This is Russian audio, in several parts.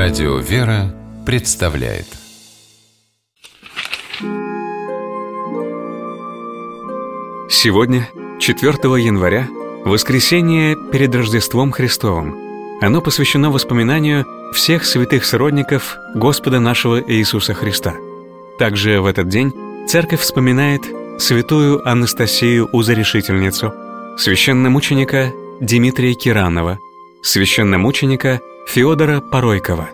Радио «Вера» представляет. Сегодня, 4 января, воскресенье перед Рождеством Христовым. Оно посвящено воспоминанию всех святых сродников Господа нашего Иисуса Христа. Также в этот день Церковь вспоминает святую Анастасию Узорешительницу, священномученика Димитрия Киранова, священномученика Феодора Поройкова.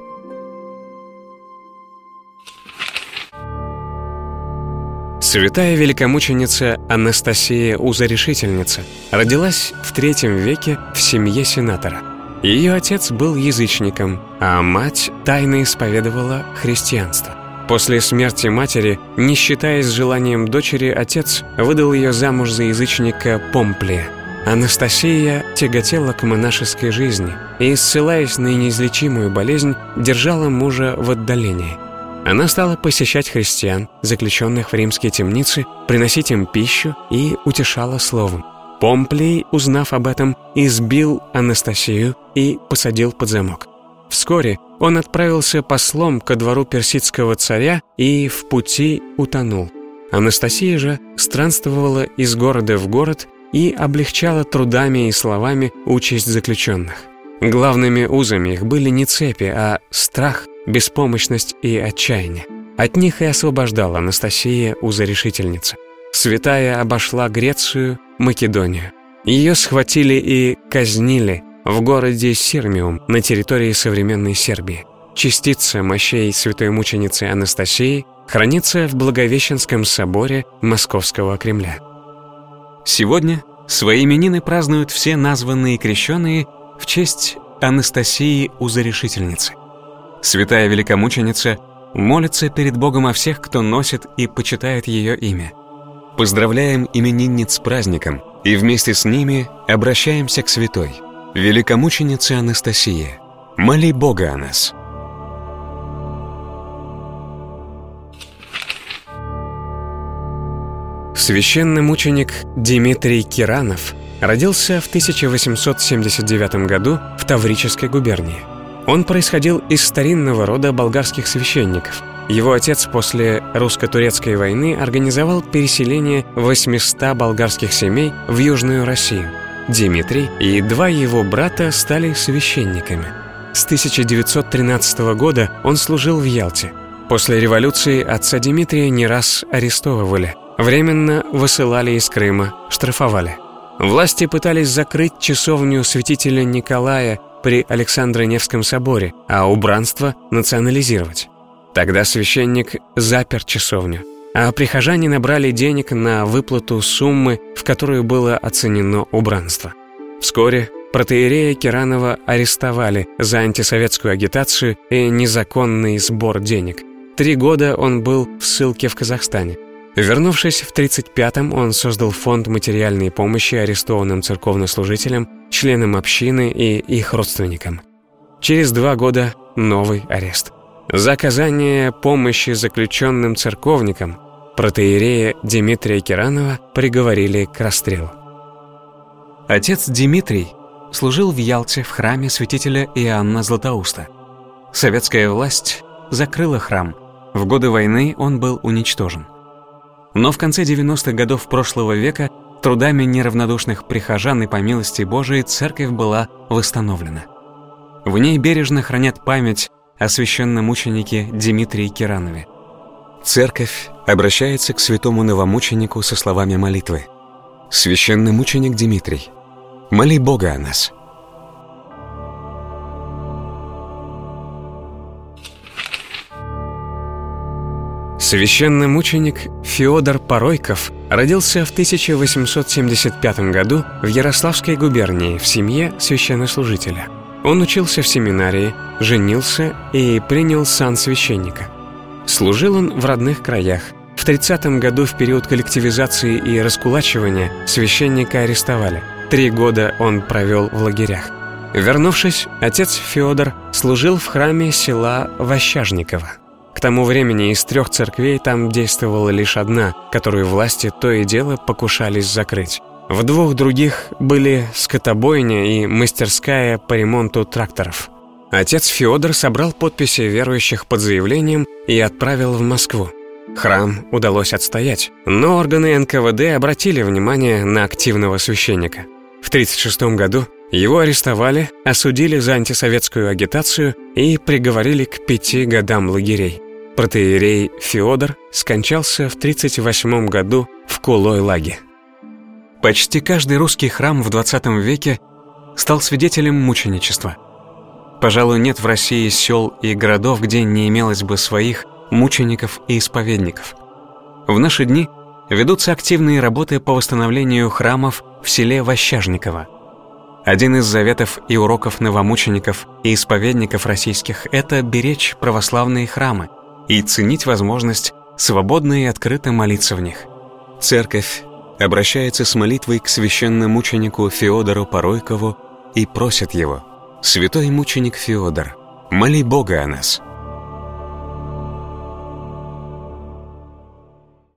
Святая великомученица Анастасия Узорешительница родилась в III веке в семье сенатора. Ее отец был язычником, а мать тайно исповедовала христианство. После смерти матери, не считаясь желанием дочери, отец выдал ее замуж за язычника Помплия. Анастасия тяготела к монашеской жизни и, ссылаясь на неизлечимую болезнь, держала мужа в отдалении. Она стала посещать христиан, заключенных в римские темницы, приносить им пищу и утешала словом. Помплий, узнав об этом, избил Анастасию и посадил под замок. Вскоре он отправился послом ко двору персидского царя и в пути утонул. Анастасия же странствовала из города в город и облегчала трудами и словами участь заключенных. Главными узами их были не цепи, а страх, беспомощность и отчаяние. От них и освобождала Анастасия Узорешительница. Святая обошла Грецию, Македонию. Ее схватили и казнили в городе Сирмиум на территории современной Сербии. Частица мощей святой мученицы Анастасии хранится в Благовещенском соборе Московского Кремля. Сегодня свои именины празднуют все названные крещеные в честь Анастасии Узорешительницы. Святая великомученица молится перед Богом о всех, кто носит и почитает ее имя. Поздравляем именинниц с праздником и вместе с ними обращаемся к святой великомученице Анастасии. Моли Бога о нас. Священномученик Димитрий Киранов родился в 1879 году в Таврической губернии. Он происходил из старинного рода болгарских священников. Его отец после русско-турецкой войны организовал переселение 800 болгарских семей в Южную Россию. Димитрий и два его брата стали священниками. С 1913 года он служил в Ялте. После революции отца Димитрия не раз арестовывали, временно высылали из Крыма, штрафовали. Власти пытались закрыть часовню святителя Николая при Александро-Невском соборе, а убранство национализировать. Тогда священник запер часовню, а прихожане набрали денег на выплату суммы, в которую было оценено убранство. Вскоре протоиерея Киранова арестовали за антисоветскую агитацию и незаконный сбор денег. 3 года он был в ссылке в Казахстане. Вернувшись в 1935-м, он создал фонд материальной помощи арестованным церковнослужителям, членам общины и их родственникам. Через 2 года новый арест. За оказание помощи заключенным церковникам протоиерея Димитрия Киранова приговорили к расстрелу. Отец Димитрий служил в Ялте в храме святителя Иоанна Златоуста. Советская власть закрыла храм. В годы войны он был уничтожен. Но в конце 90-х годов прошлого века трудами неравнодушных прихожан и по милости Божией церковь была восстановлена. В ней бережно хранят память о священномученике Димитрии Киранове. Церковь обращается к святому новомученику со словами молитвы: «Священномученик Димитрий, моли Бога о нас». Священномученик Феодор Поройков родился в 1875 году в Ярославской губернии в семье священнослужителя. Он учился в семинарии, женился и принял сан священника. Служил он в родных краях. В 30-м году, в период коллективизации и раскулачивания, священника арестовали. 3 года он провел в лагерях. Вернувшись, отец Феодор служил в храме села Ващажниково. К тому времени из 3 церквей там действовала лишь одна, которую власти то и дело покушались закрыть. В 2 других были скотобойня и мастерская по ремонту тракторов. Отец Феодор собрал подписи верующих под заявлением и отправил в Москву. Храм удалось отстоять, но органы НКВД обратили внимание на активного священника. В 1936 году его арестовали, осудили за антисоветскую агитацию и приговорили к 5 годам лагерей. Протоиерей Феодор скончался в 1938 году в Кулой-Лаге. Почти каждый русский храм в 20 веке стал свидетелем мученичества. Пожалуй, нет в России сел и городов, где не имелось бы своих мучеников и исповедников. В наши дни ведутся активные работы по восстановлению храмов в селе Ващажниково. Один из заветов и уроков новомучеников и исповедников российских – это беречь православные храмы и ценить возможность свободно и открыто молиться в них. Церковь обращается с молитвой к священномученику Феодору Поройкову и просит его: «Святой мученик Феодор, моли Бога о нас».